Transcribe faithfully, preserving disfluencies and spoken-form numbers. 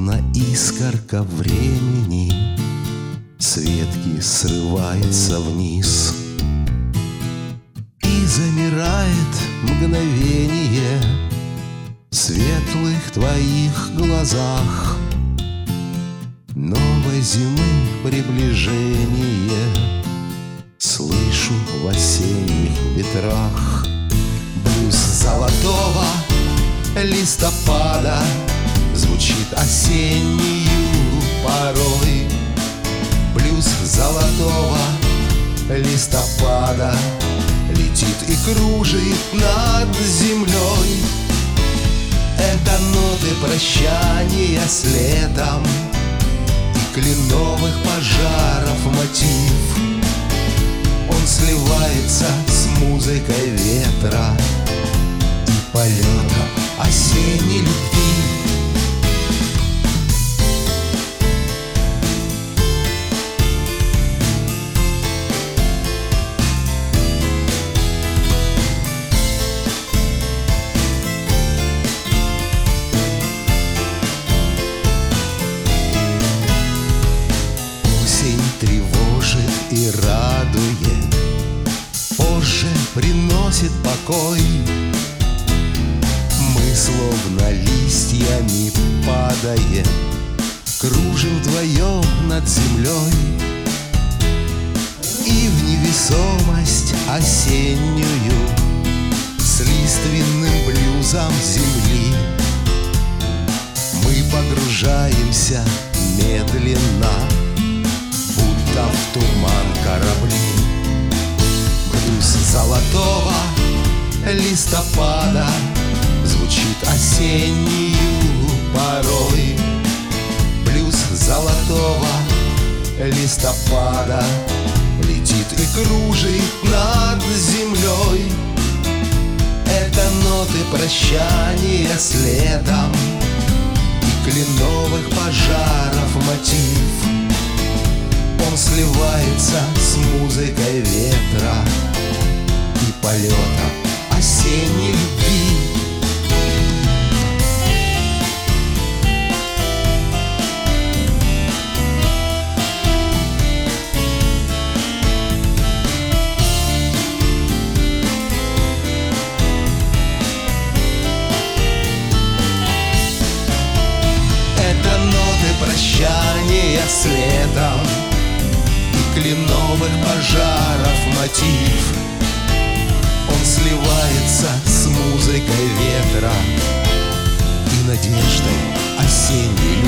Словно искорка времени с ветки срывается вниз и замирает мгновение в светлых твоих глазах. Новой зимы приближение слышу в осенних ветрах. Блюз золотого листопада звучит осеннюю порой. Блюз золотого листопада летит и кружит над землей. Это ноты прощания с летом и кленовых пожаров мотив. Он сливается с музыкой ветра и полетом осенней любви. Тревожит и радует, позже приносит покой. Мы словно листьями падаем, кружим вдвоем над землей. И в невесомость осеннюю с лиственным блюзом земли мы погружаемся медленно, в туман корабли. Блюз золотого листопада звучит осеннюю порой. Блюз золотого листопада летит и кружит над землей. Это ноты прощания с летом и кленовых пожаров мотив. Он сливается с музыкой ветра и полета осенней любви. Это ноты прощания с летом и кленовых пожаров мотив. Он сливается с музыкой ветра и надеждой осенней любви.